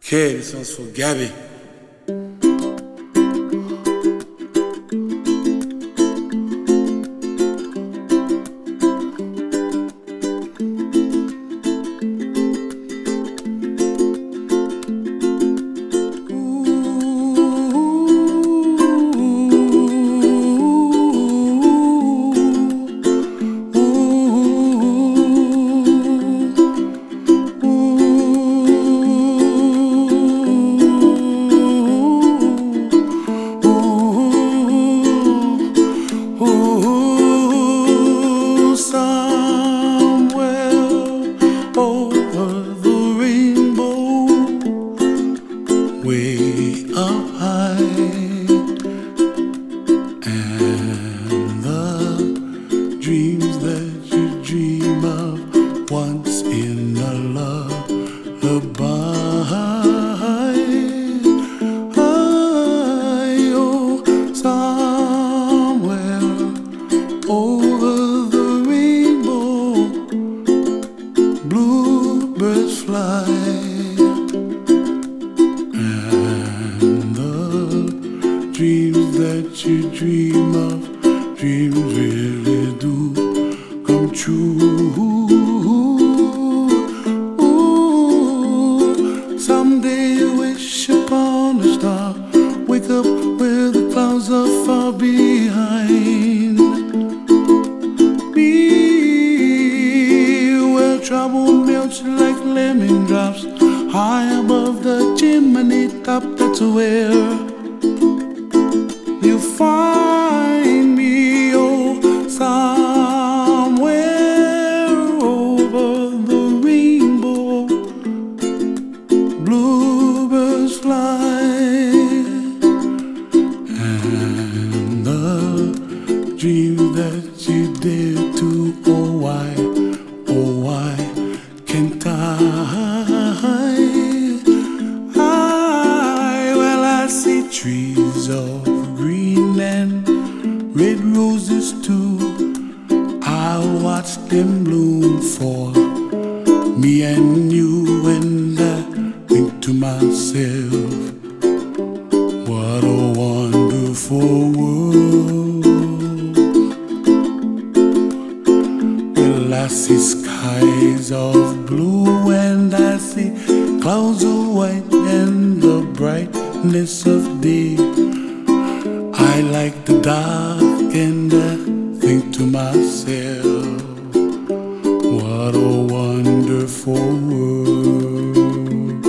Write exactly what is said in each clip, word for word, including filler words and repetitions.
Okay, this one's for Gabby. Way up high, and the dreams that you dream of once in a lullaby. I, oh, somewhere over the rainbow, bluebirds fly. Dreams that you dream of, dreams really do come true. Ooh, someday you wish upon a star, wake up where the clouds are far behind me, where trouble melts like lemon drops, high above the chimney top. That's where you find me, oh, somewhere over the rainbow, bluebirds fly, and the dreams that you dare to, oh why, oh why can't I? I, well, I see trees of green and red roses too. I watch them bloom for me and you, and I think to myself, what a wonderful world. Well, I see skies of blue and I see clouds of white and the brightness of day. I like the dark and I think to myself, what a wonderful world.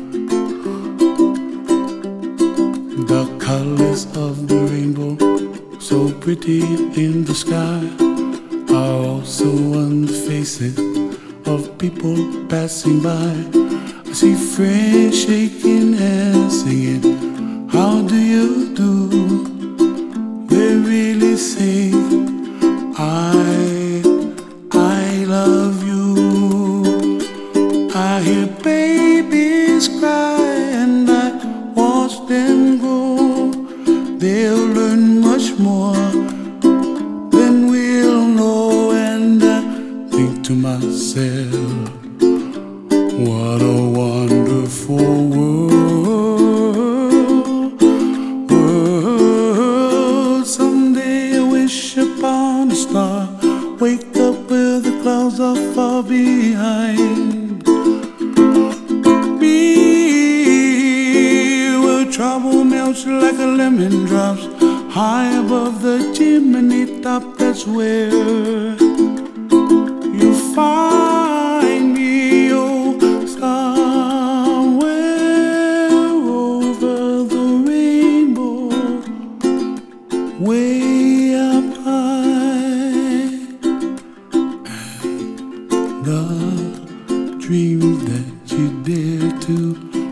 The colors of the rainbow, so pretty in the sky, are also on the faces of people passing by. I see friends shaking hands singing, how do you do? They really say, I, I love you. I hear babies cry and I watch them grow. They'll learn much more than we'll know, and I think to myself, what a wonderful world. Upon a star, wake up where the clouds are far behind me, where trouble melts like a lemon drops, high above the chimney top. That's where you find me, oh, somewhere over the rainbow, way up high, and the dreams that you dare to